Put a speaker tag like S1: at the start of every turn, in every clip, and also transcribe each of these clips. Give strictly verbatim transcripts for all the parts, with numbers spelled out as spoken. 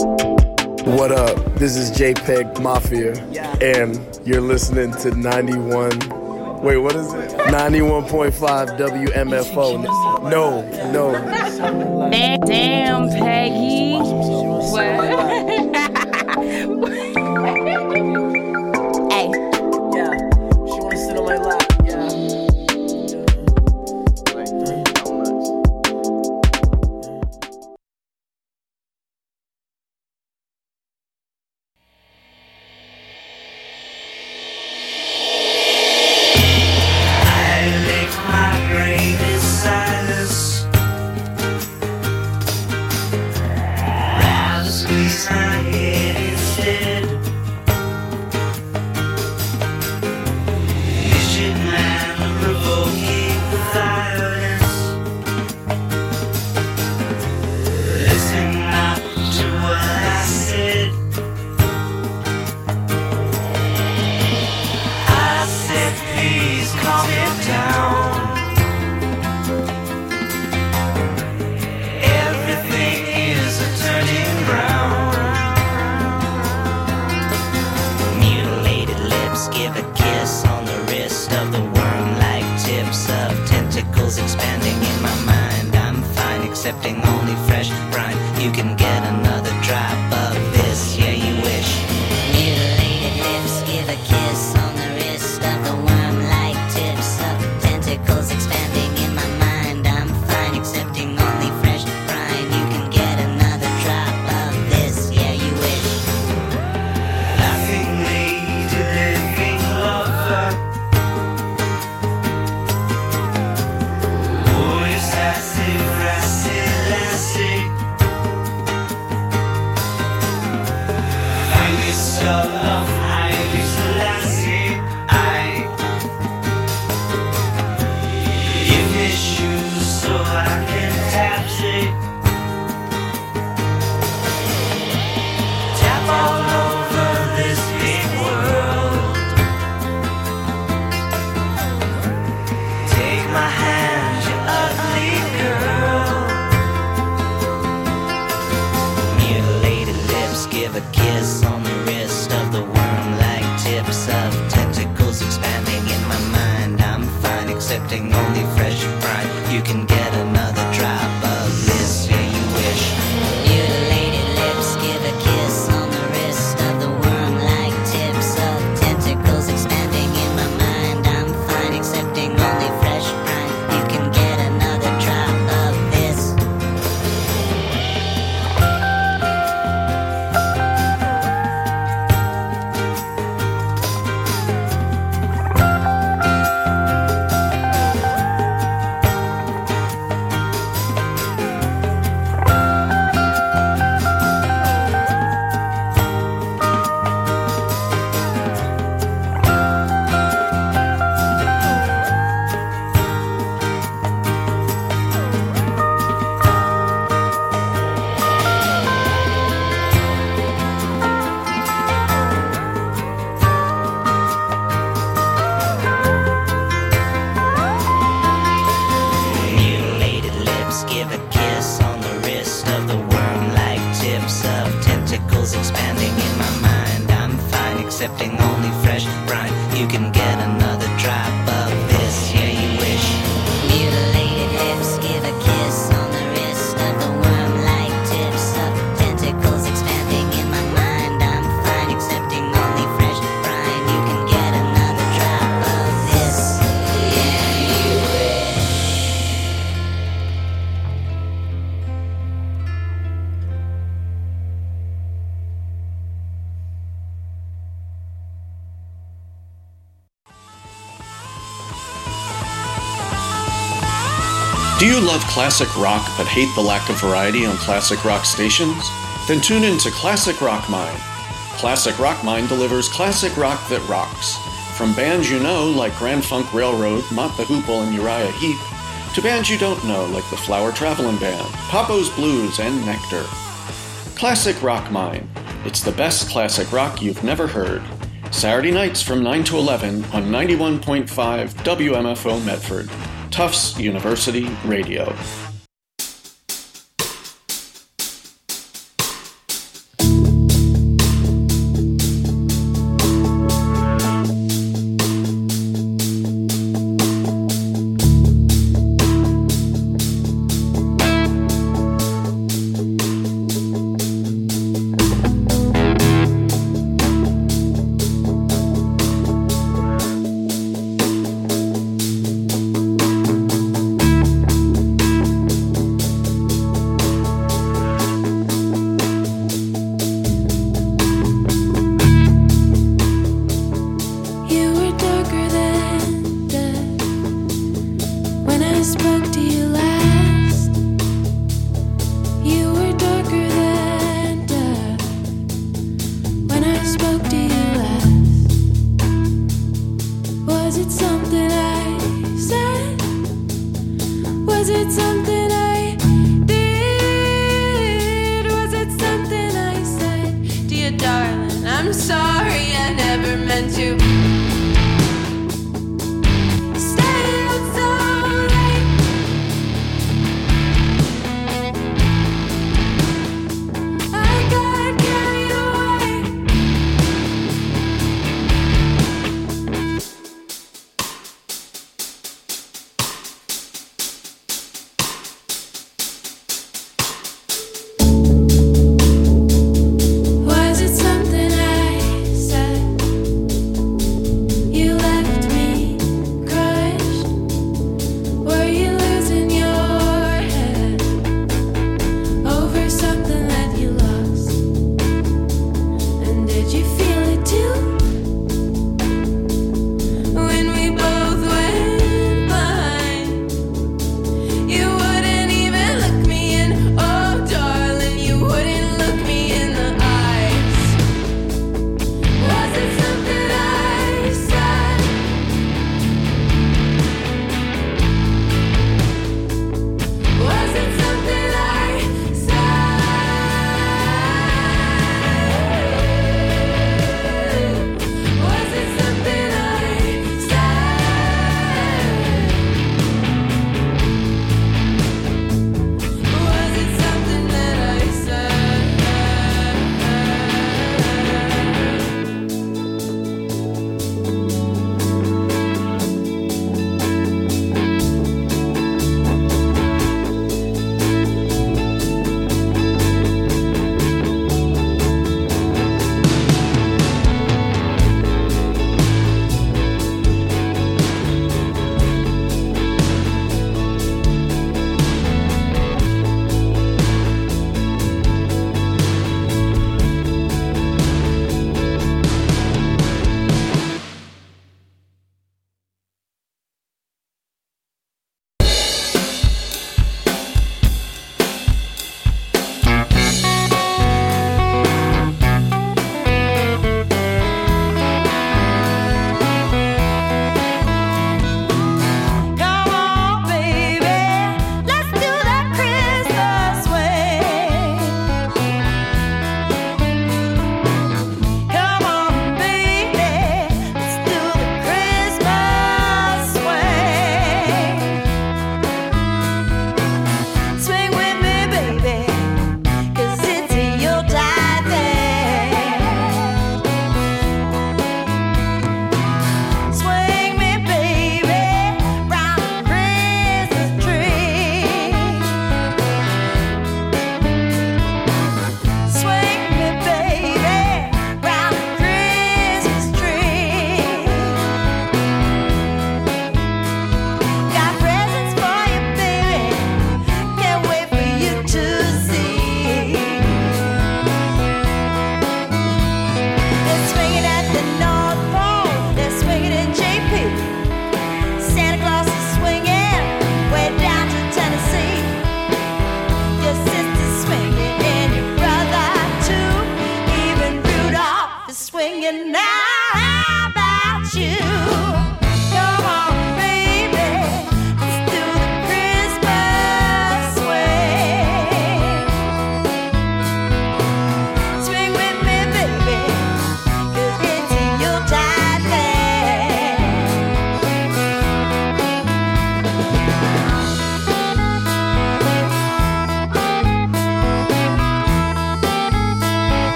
S1: What up? This is JPEG Mafia, and you're listening to ninety-one. Wait, what is it? ninety-one point five W M F O. No, no.
S2: Damn, Peggy. What? Hey.
S3: Yeah, she wanna sit on my lap. Yeah.
S4: Do you love classic rock but hate the lack of variety on classic rock stations? Then tune in to Classic Rock Mind. Classic Rock Mind delivers classic rock that rocks. From bands you know like Grand Funk Railroad, Mott the Hoople, and Uriah Heep, to bands you don't know like the Flower Traveling Band, Papo's Blues, and Nectar. Classic Rock Mind. It's the best classic rock you've never heard. Saturday nights from nine to eleven on ninety-one point five W M F O Medford. Tufts University Radio.
S5: something I did? Was it something I said? Dear darling, I'm sorry, I never meant to. Stay out so late. I got carried away.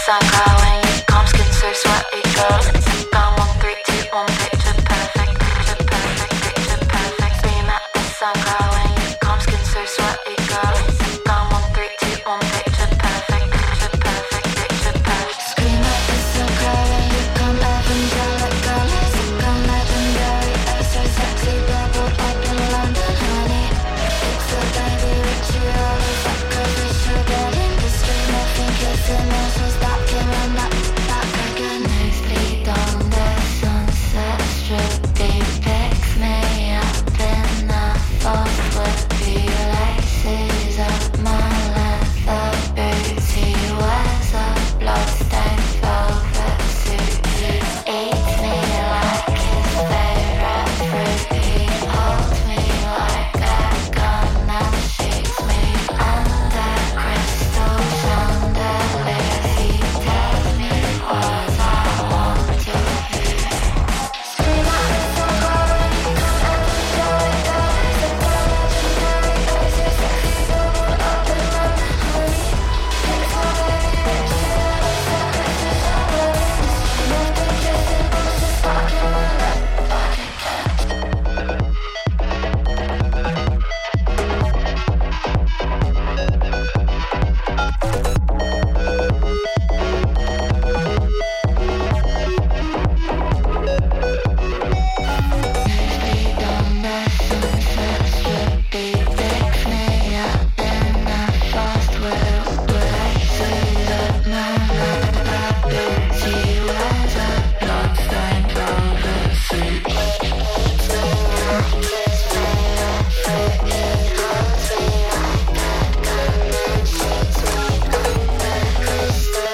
S5: sun girl when you come, skin so sweaty girl. Gone one, three, two, one, picture perfect, picture perfect, picture perfect. Scream at the sun girl when you come, skin so sweaty girl. Gone one, three, two, one, picture perfect, picture perfect, picture perfect. Scream at the sun girl when you come, evangelic girl. Come legendary, oh so sexy, bubble up in London, honey. It's a baby ritual, it's like a visual dead industry. Nothing kissing us, we'll stop killing that back again. Nosebleed on the sunset strip, depicts me up in the forest with laces up my leather boots. He wears a bloodstained velvet suit. He eats me like his favorite fruit. He holds me like a gun and shoots me under crystal chandeliers. He tells me what I want to hear. Scream at the sun girl when you come, evangelic girl. Legendary, oh so sexy, bubble up in London, honey. It's my baby ritual, it's like a visual industry. Nothing kissing us, just fucking run that back again. Nosebleed on the sunset strip, depicts me up in a fast wheel. Laces up my leather boots. He wears a bloodstained velvet suit. He eats me like his favorite fruit. He holds me like a gun and shoots me under crystal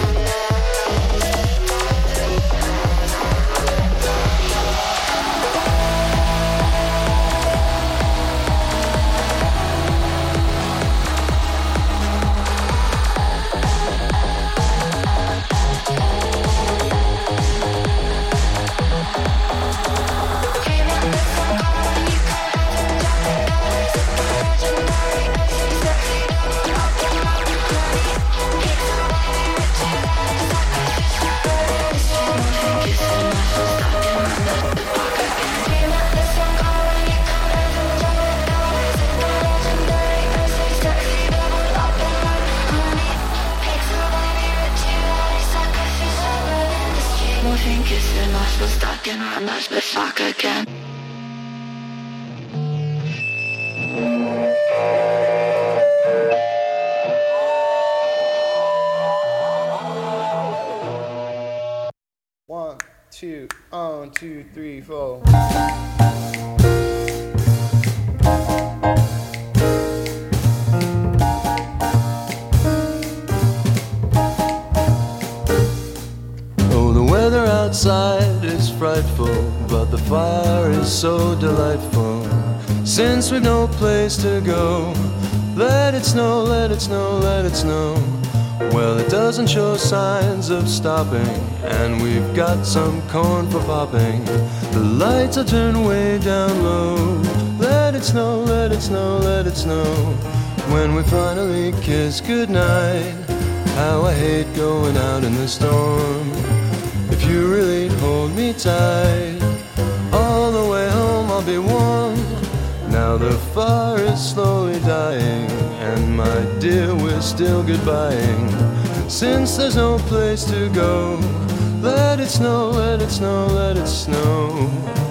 S5: Nothing kissing us, we're stuck in our nuts, but fuck again.
S6: One, two, on, two, three, four.
S7: Oh, the weather outside is frightful, but the fire is so delightful. Since we've no place to go, let it snow, let it snow, let it snow. Well, it doesn't show signs of stopping, and we've got some corn for popping. The lights are turned way down low. Let it snow, let it snow, let it snow. When we finally kiss goodnight, how I hate going out in the storm. If you really hold me tight, all the way home I'll be warm. Now the fire is slowly dying, and my dear, we're still goodbying. Since there's no place to go, let it snow, let it snow, let it snow.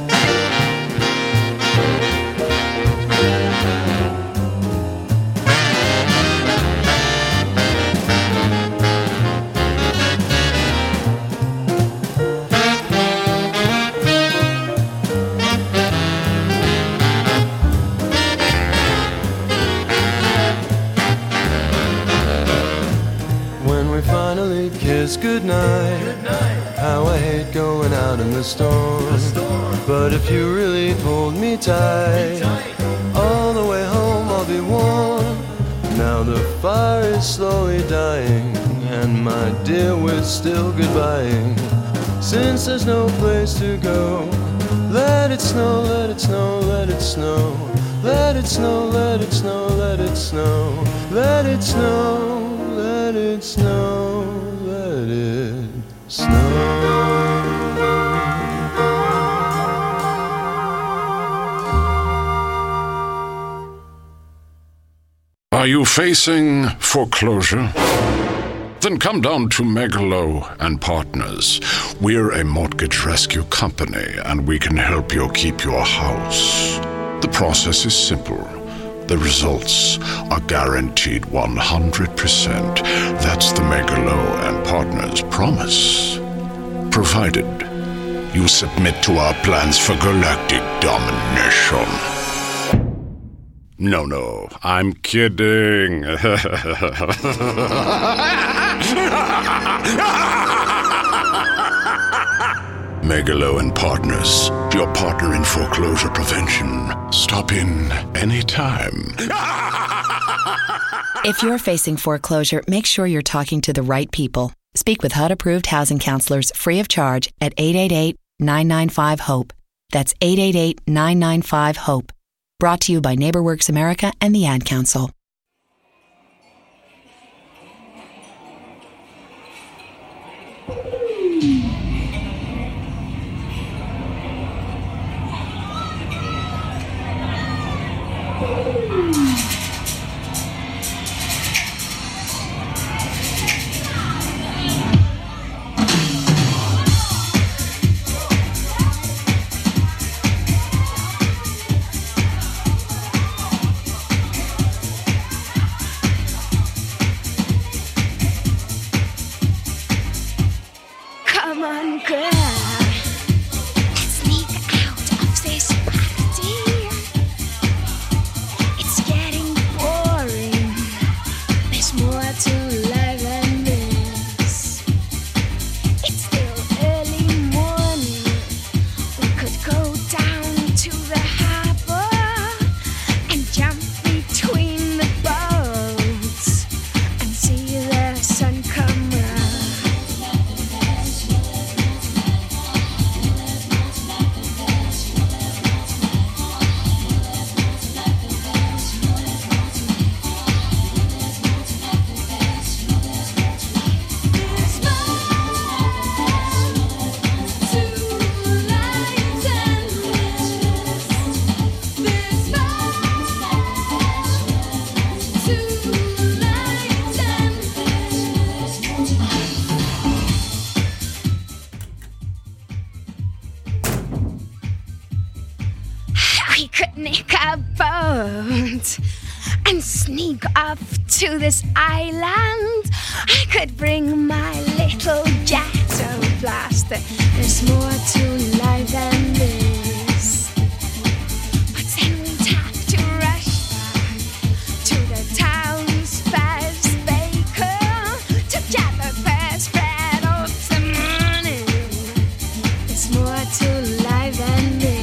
S7: Finally kiss goodnight. How I hate going out in the storm. But if you really hold me tight, all the way home I'll be warm. Now the fire is slowly dying, and my dear, we're still goodbying. Since there's no place to go, let it snow, let it snow, let it snow. Let it snow, let it snow, let it snow. Let it snow, let it snow, let snow.
S8: Are you facing foreclosure? Then come down to Megalo and Partners. We're a mortgage rescue company, and we can help you keep your house. The process is simple. The results are guaranteed one hundred percent. That's the Megalo and Partners promise. Provided you submit to our plans for galactic domination. No, no, I'm kidding. Megalo and Partners, your partner in foreclosure prevention. Stop in anytime.
S9: If you're facing foreclosure, make sure you're talking to the right people. Speak with H U D-approved housing counselors free of charge at eight eight eight, nine nine five, HOPE. That's eight eight eight, nine nine five, HOPE. Brought to you by NeighborWorks America and the Ad Council.
S10: Come on, girl. Let's sneak out of this party. It's getting boring. There's more to life than this. It's still early morning. We could go down to the harbor and jump between the boats and see the sun come up. We could nick a boat and sneak off to this island. I could bring my little ghetto blaster. There's more to life than this. But then we'd have to rush back to the town's best baker to get the best bread of the morning. There's more to life than this.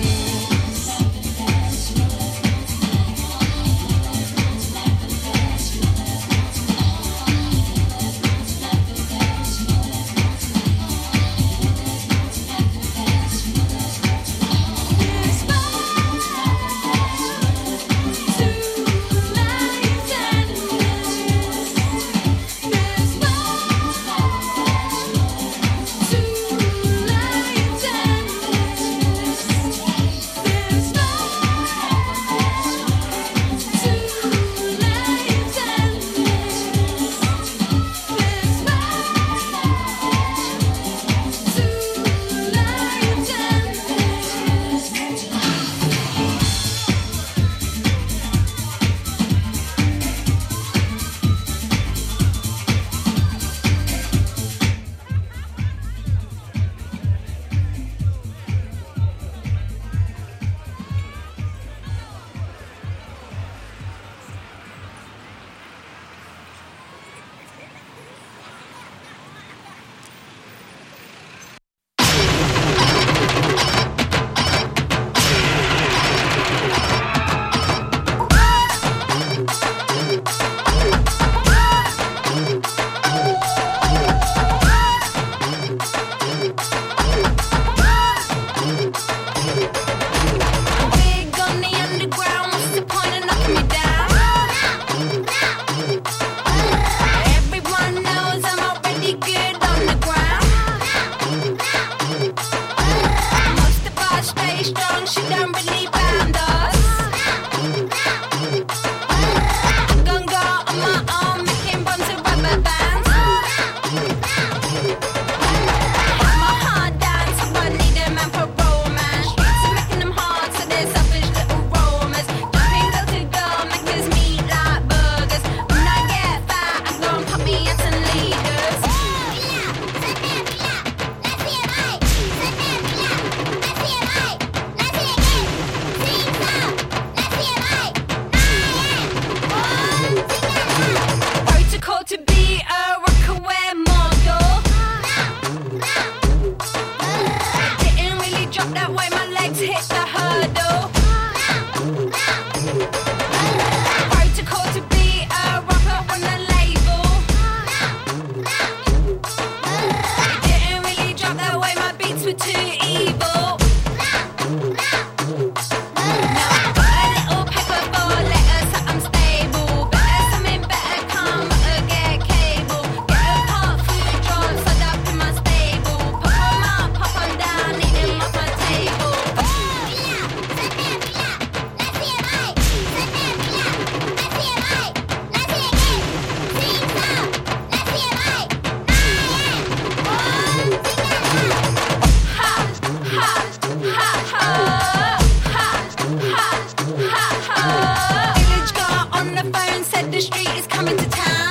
S11: said the street is coming to town.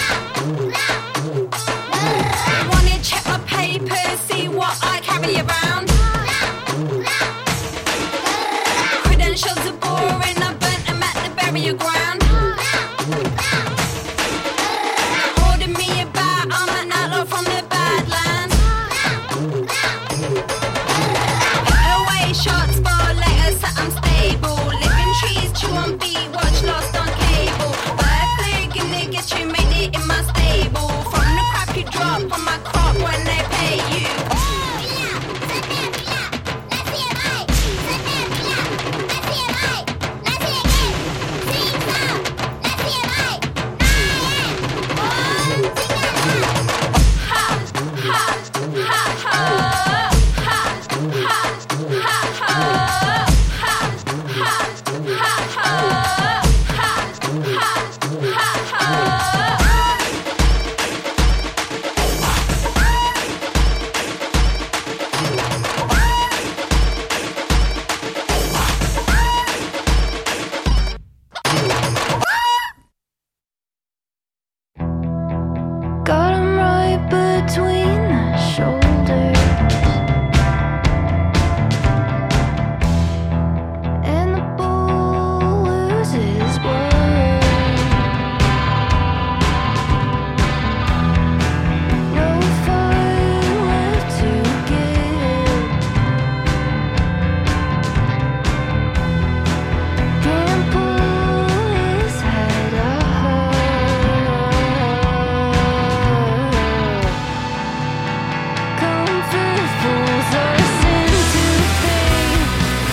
S11: Wanna check my papers, see what I carry around. Credentials are boring, I burnt them at the burial ground. Holding me about, I'm an outlaw from the badlands. Put away shots for letters that I'm stable. Living trees, chew on beat, watch Lost on cable. Birthday, nigga, you made it in my stable. From the crap you drop on my crop when they pay you.
S5: Got 'em right between the shoulders, and the bull loses words. No fight left to give. Can't pull his head up. Comfort fools us into faith,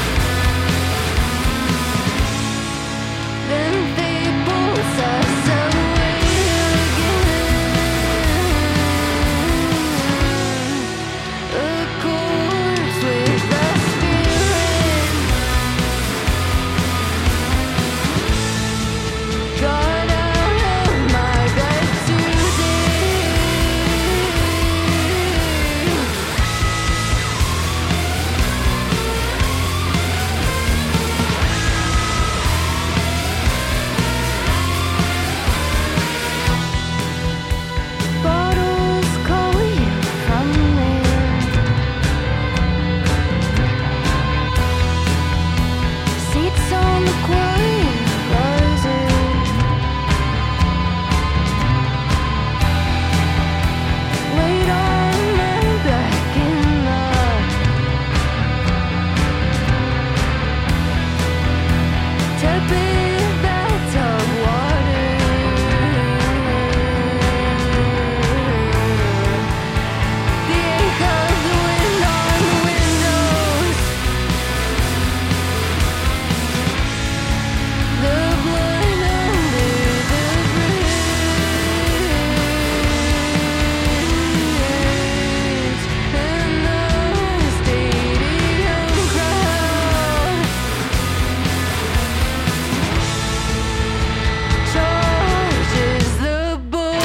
S5: then they pulls us away again. A corpse with a spirit, got out of my bed today. Bottles call you from there. Seats on the quiet riser. Laid on my back in the tepid bathtub water. The ache of the wind on the windows. The blood under the bridge, and the stadium crowd charges the bull.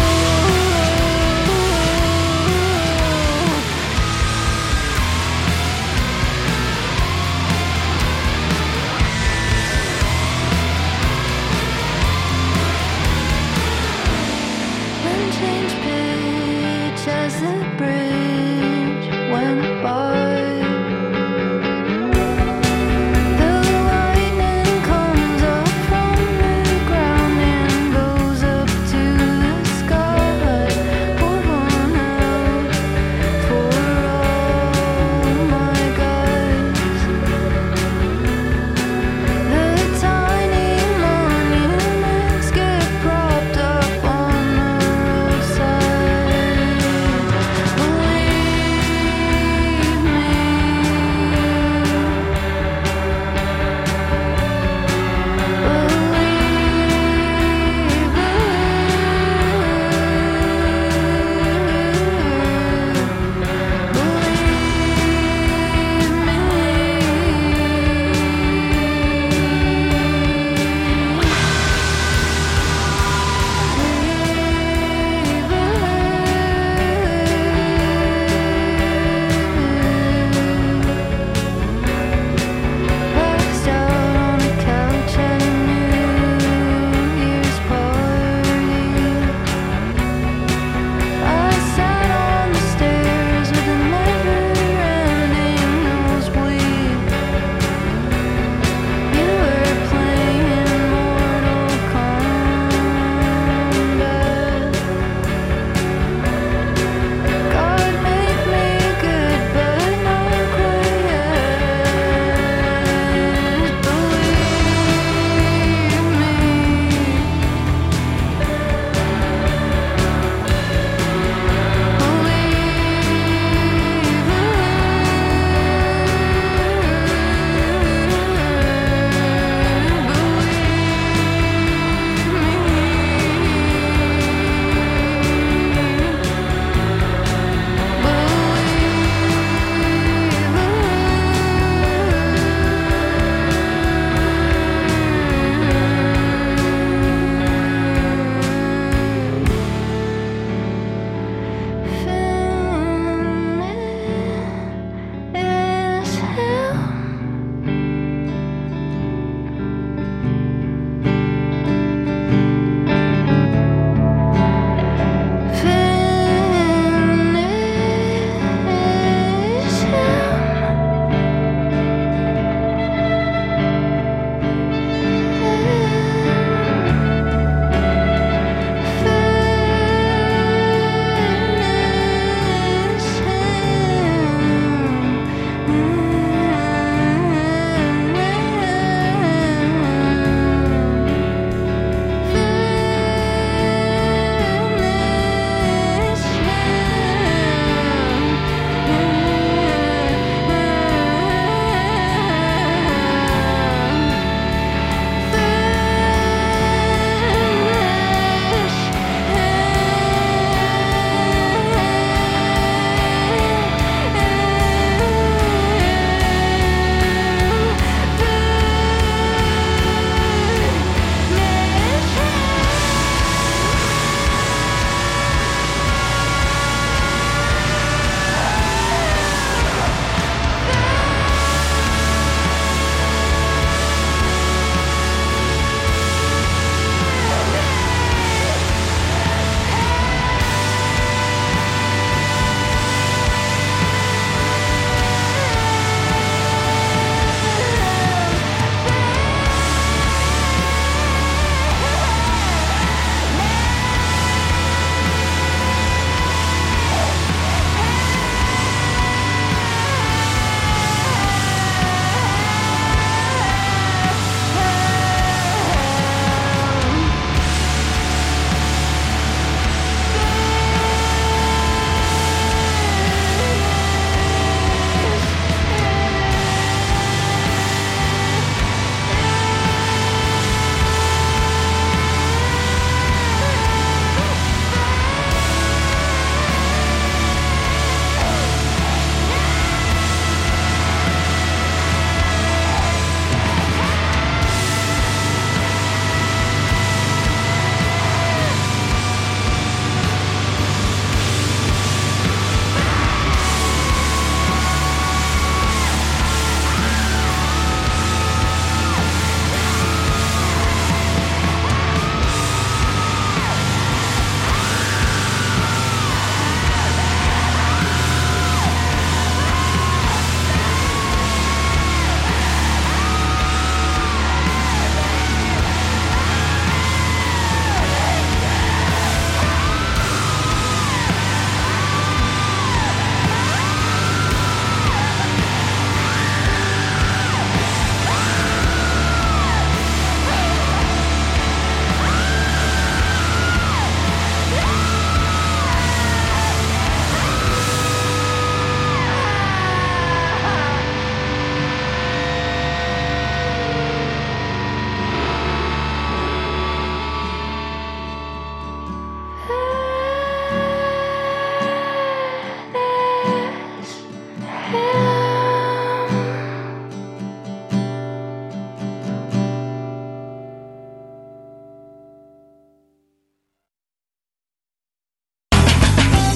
S5: When change pitch as the bridge went by, the lightning comes up from the ground and goes up to the sky. Pour one out for all my guys. The tiny monuments get propped up on the roadside. Believe me,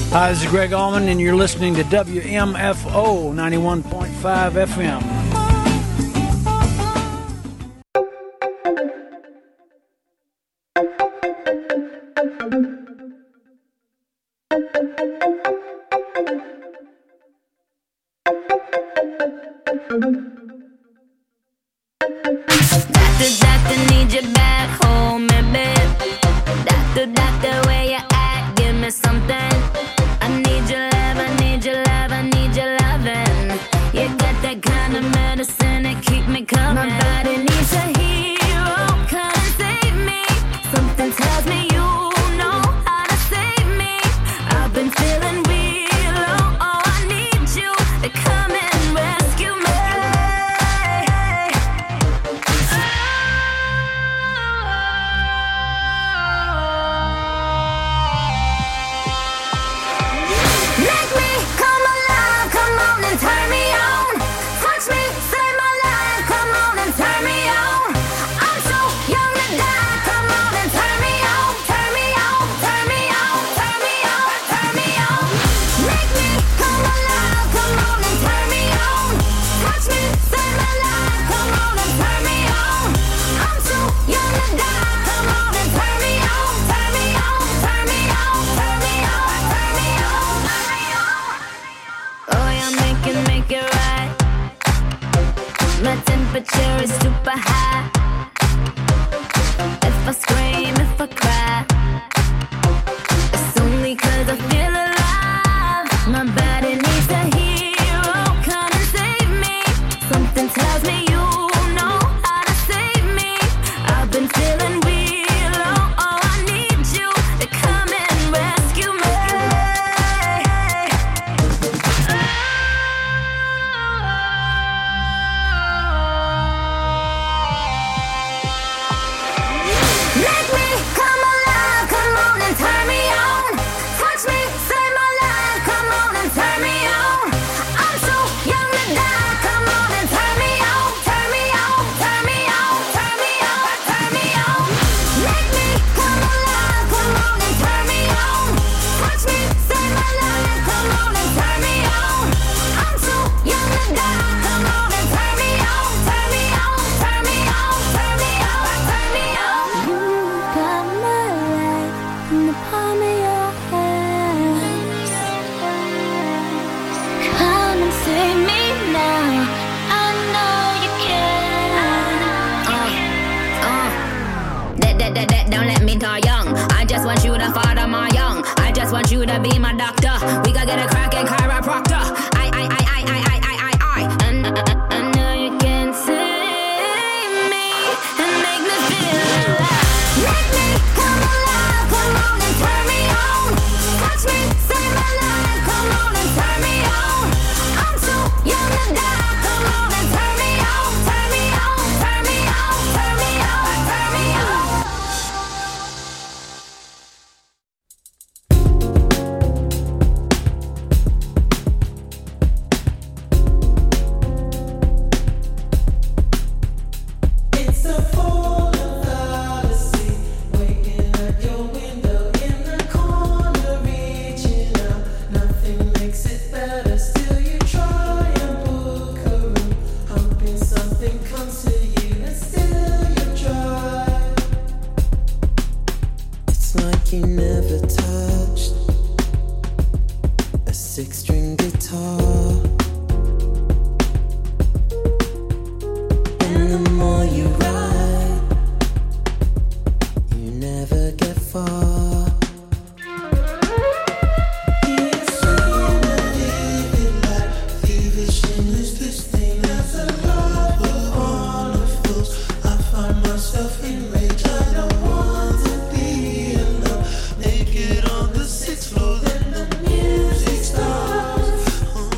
S12: Hi, this is Greg Allman, and you're listening to W M F O ninety-one point five F M.
S11: Doctor, doctor, need you back home, baby. Doctor, doctor, where you at? Give me something. I need your love, I need your love, I need your loving. You got that kind of medicine that keep me coming. My body needs a hero, come and save me. Something tells me you know how to save me. I've been feeling real low, oh, I need you to come and rescue me. Make me come alive, come on and turn me on. Touch me, save my life, come on and turn me on. I'm so young to die, come on and turn me on. Turn me on, turn me on, turn me on, turn me on. Make me come alive, come on and turn me on. Touch me, save my life, come on and turn me on. I'm so young to die, come on and turn me on. Turn me on, turn me on, turn me on, turn me on. Oh, yeah, make it, make it right. My temperature is super high. If I scream, if I cry, it's only 'cause I feel alive. My body needs a hero, come and save me. Something tells me you know how to save me. I've been feeling real low, oh, I need you to come and rescue me. Make me come alive, come on and turn me on. Touch me, save my life, come on and turn me on. I'm so young to die, come on and turn me on. Turn me on, turn me on, turn me on, turn me on. Make me come alive, come on and turn me on. Touch me, save my life, come on and turn me on. I'm so young to die, come on and turn me on. Turn me on, turn me on, turn me on, turn me on. You got my life in the palm of your hands. Come and save me now. I know you can. Uh, uh. That, that, that, that, don't let me die young. I just want you to father my young. I just want you to be my doctor. We gotta get a cracking chiropractor. I, I, I, I, I, I, I, I, I. And I, I know you can save me and make me feel alive. Make me come alive, come on and turn me on. Touch me, save my life, come on and turn me on. I'm so young to die, come on and turn me on. Turn me on, turn me on, turn me on, turn me on.
S13: It's a fall of fallacy, waiting at your window in the corner, reaching out. Nothing makes it better, still you try and book a room, hoping something comes to you, and still you try. It's like you never touched a six-string guitar. And the more you ride, you never get far. He's trying to live it like thievish in this this thing. As a lover on a fools, I find myself in rage. I don't want to be alone, naked on the sixth floor. Then the music starts.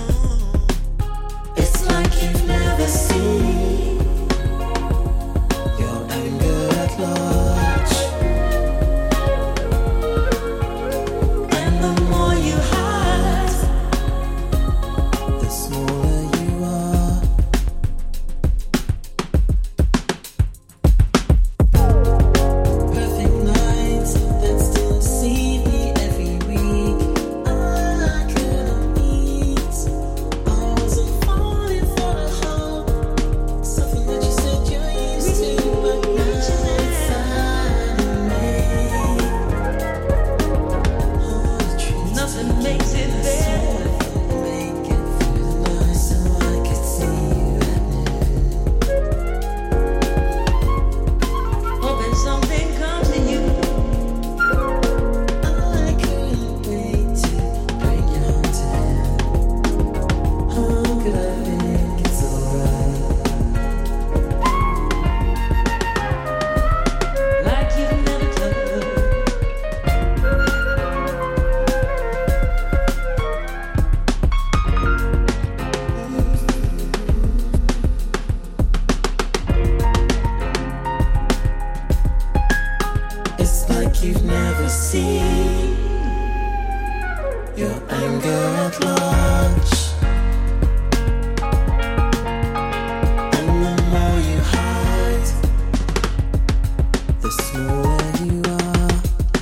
S13: your anger at large. And the more you hide, the smaller you are.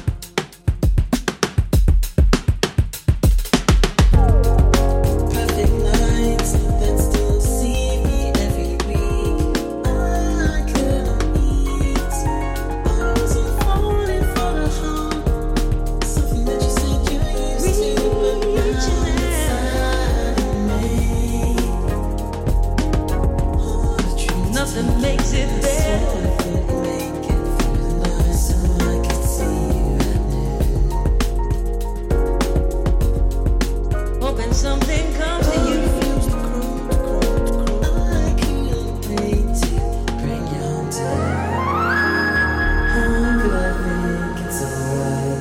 S13: Perfect nights that still deceive me every week. I couldn't eat. I wasn't falling for the harm. Something that you said you used to, but now inside of me. All the truth
S14: Nothing makes it better.
S13: make it feel nice so I can see you
S14: Hoping something comes to you.
S13: I couldn't wait to bring you home to Oh, but I think it's alright.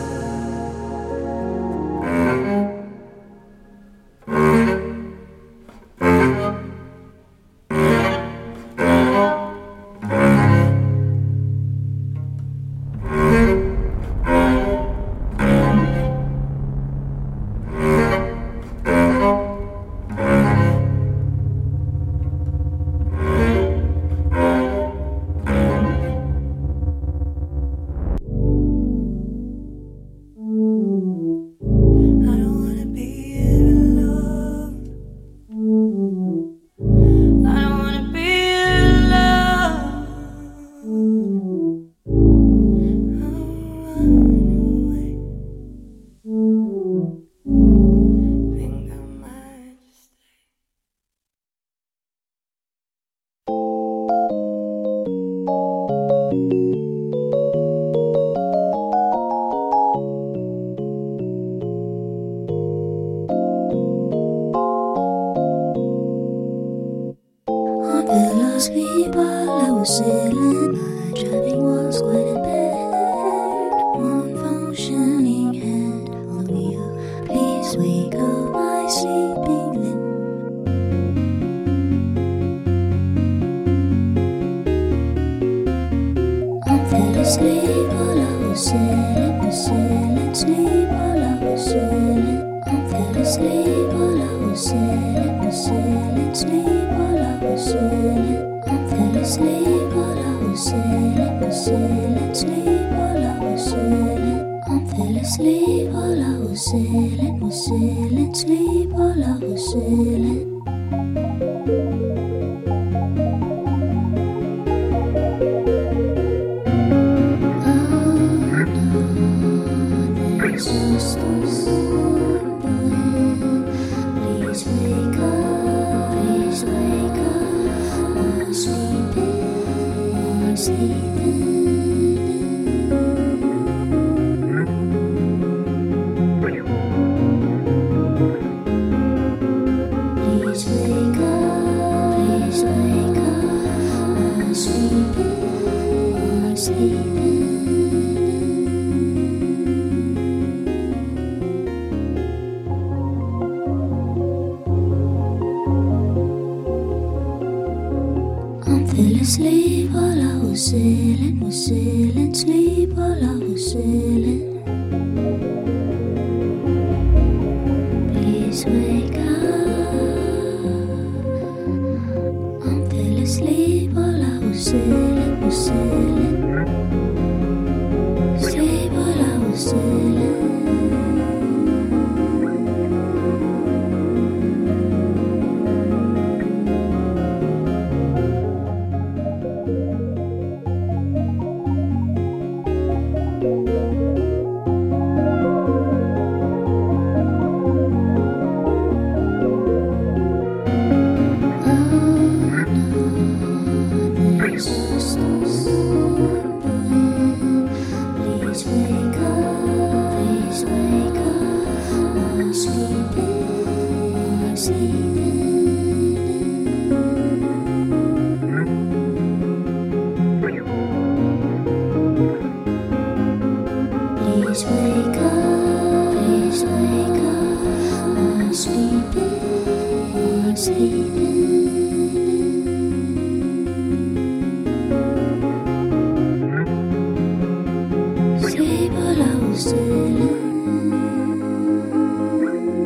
S14: I don't wanna be alone. I don't wanna be alone. Think I might just
S15: On the last people I was sailing, my driving was quite impaired. One functioning hand on the wheel, please wake up my sleeping limb. I fell asleep while I was sailing, was sailing, sleep while I was sailing. I fell asleep while I was sailing, was sailing, sleep while I was sailing. I fell asleep while I was sailing, was sailing, sleep while I was sailing. I fell asleep while I was sailing, was sailing, sleep while I was sailing. There's a storm brewing. Please wake up, please wake up. I'm sleeping, I'm sleeping. Please wake up, please wake up. I'm sleeping, I'm sleeping. I fell asleep while I was sailing, was sailing, sleep while I was sailing. Please wake up. I fell asleep while I was sailing, was sailing. Sleep while I was sailing. Please wake up, please wake up. I'm sleeping, I'm sleeping. Sleep while I was sailing.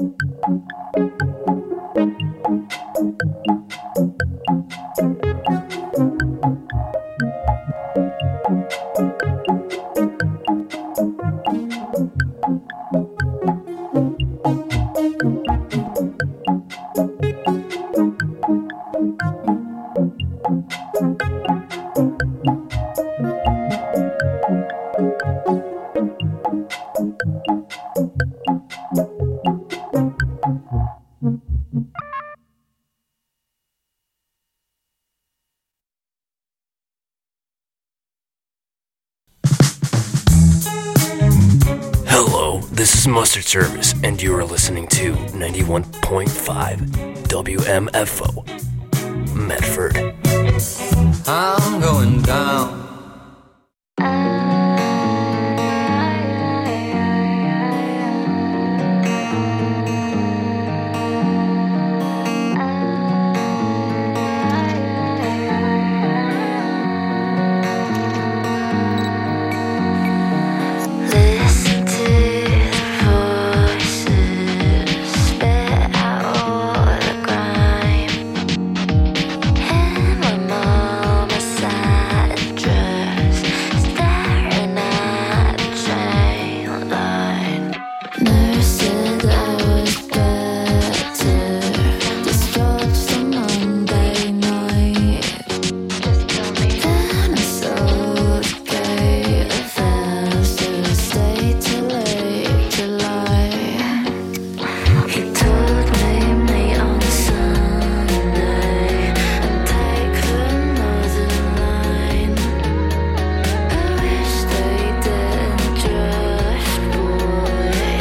S16: This is Mustard Service, and you are listening to ninety-one point five W M F O, Medford.
S7: I'm going down